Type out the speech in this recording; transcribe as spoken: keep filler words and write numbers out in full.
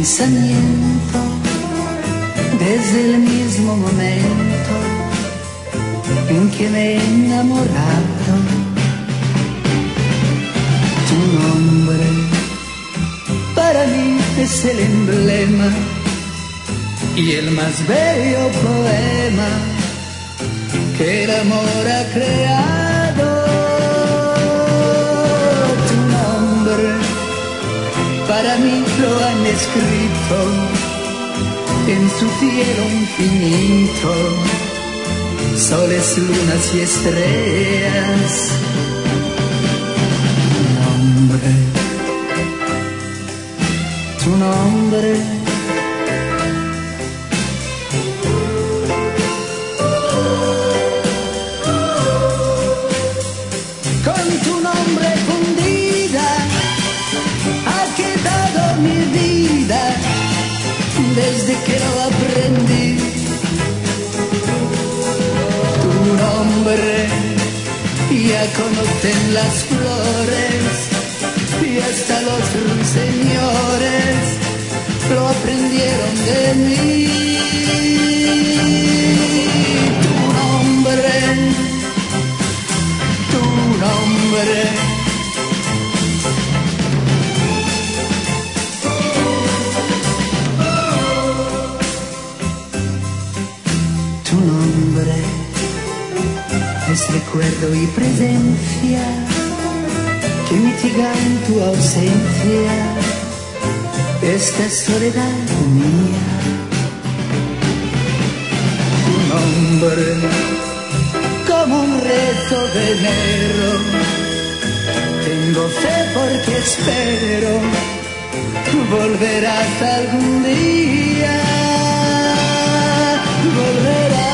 pensamiento desde el mismo momento en que me he enamorado. Tu nombre para mí es el emblema y el más bello poema que el amor ha creado. Tu nombre para mí lo han escrito en su cielo infinito, soles, lunas y estrellas. Tu nombre, tu nombre. Con tu nombre fundida ha quedado mi vida desde que lo aprendí. Tu nombre ya conocen las flores y hasta los ruiseñores lo aprendieron de mí. Tu nombre, tu nombre. Tu nombre es recuerdo y presencia que mitiga en tu ausencia esta soledad mía. Tu nombre como un rezo de enero, tengo fe porque espero volverás algún día, volverás.